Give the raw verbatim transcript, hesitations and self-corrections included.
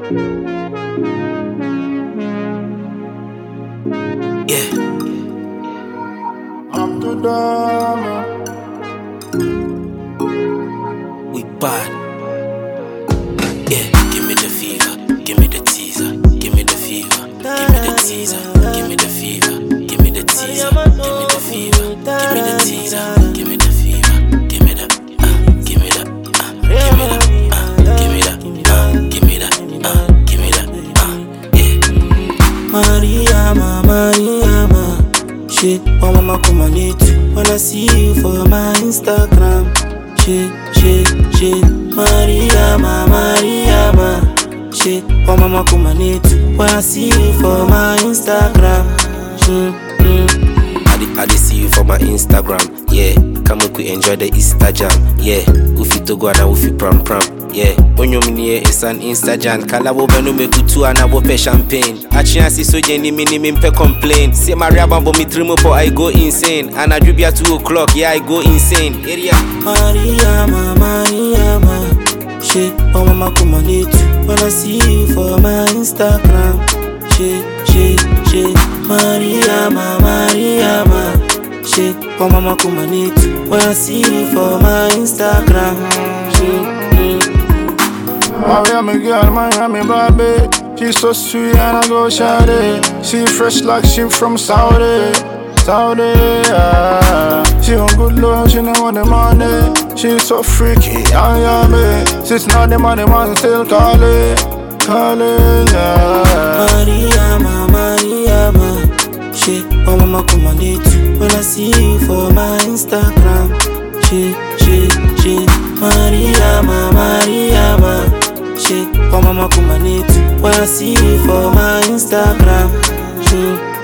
Yeah. I'm too dumb. We bad. Yeah, give me the fever, give me the teaser, give me the fever, give me the teaser, give me the fever, give me the teaser, give me the fever, give me the teaser, give me the fever, give me the, uh, give me the, uh, give me the, uh, give me the, uh, give me the, uh, give me the, uh, yeah. Maria, ma, Maria, ma. Shit, oh mama come on it. When I see you for my Instagram. Shit, shit, shit. Maria, ma, Maria, ma. Shit, oh mama come on it. When I see you for my Instagram. Mm, mm. I did, I did see you for my Instagram, yeah. Come on, we enjoy the Easter jam, yeah. Ufi togo and ufi pram pram, yeah. Onyo mniye is an Insta jam. Kala wo beno me kutu ana wo pe champagne. Achinasi so jeni mini mimpe complain. See Maria bambo mi trimo po I go insane. And I drip ya two o'clock, yeah I go insane. Area. Maria, ma, Maria, ma. Shit, oh mama come on it. When I see you for my Instagram. Shit, shit, shit. Maria, ma, Maria, ma. Shit, oh mama come on it. When I see you for my Instagram. Shit, mm. Miami girl, Miami baby. She's so sweet and I go shawty. She fresh like she from Saudi, Saudi. Yeah. She on good love, she know what the money. She's so freaky, yeah, yeah, me. Since now the money man still calling, calling, yeah. Maria, ma, Maria, ma. Shit, oh mama come on it. When I see you for my Instagram. Shit, shit, shit. Maria, ma, Maria, ma. Shit, oh mama come on it. When I see you for my Instagram. Shit.